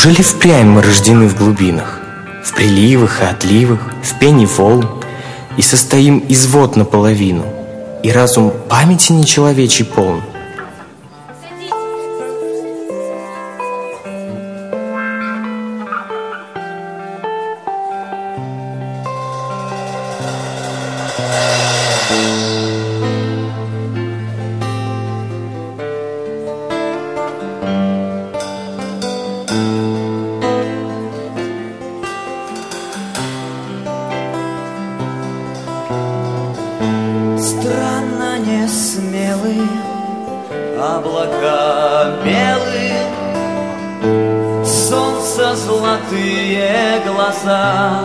Неужели впрямь мы рождены в глубинах, в приливах и отливах, в пене волн, и состоим из вод наполовину, и разум памяти нечеловечий полн? Странно несмелые облака белые, солнца золотые глаза.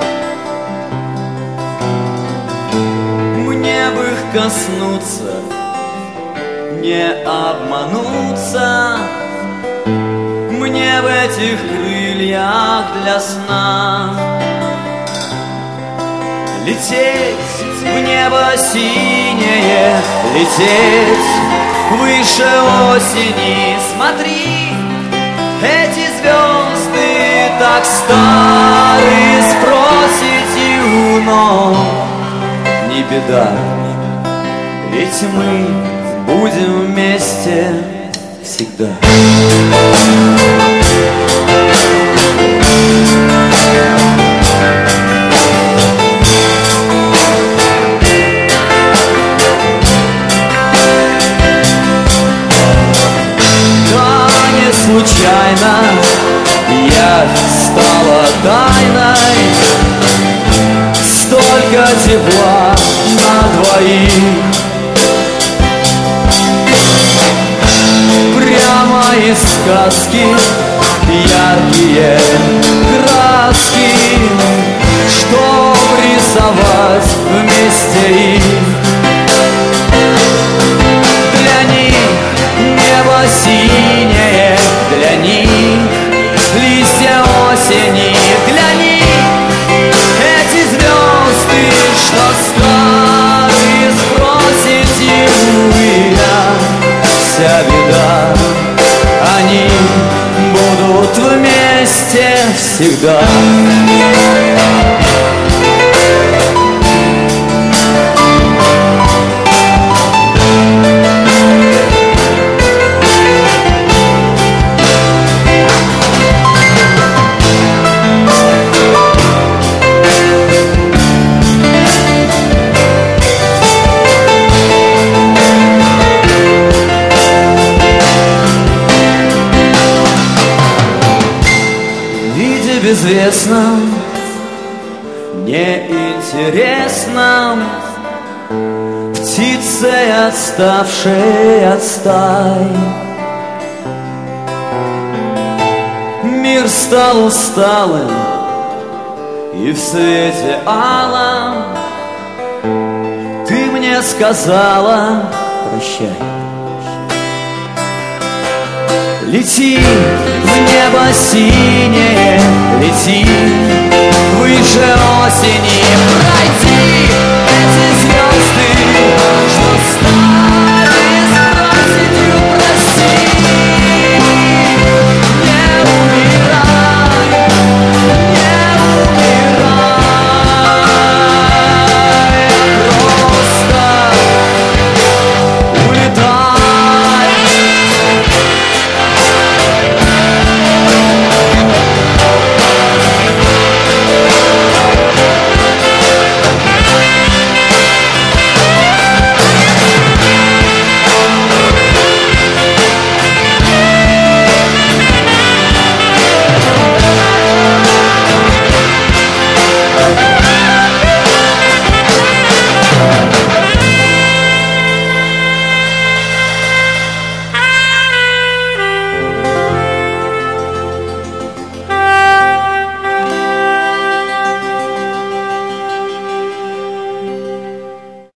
Мне бы их коснуться, не обмануться, мне в этих крыльях для сна. Лететь в небо синее, лететь выше осени. Смотри, эти звезды так стары, спросите, но не беда, ведь мы будем вместе всегда. Случайно явь стала тайной, столько тепла на двоих. Прямо из сказки яркие краски, чтоб рисовать вместе их. Для них небо синее, для них листья осени, для них эти звезды, что стали, спросите, увидя вся беда. Они будут вместе всегда. Безвестном, неинтересном, птицей, отставшей от стай. Мир стал усталым, и в свете алом ты мне сказала прощай. Лети в небо синее, лети выше осени, пройди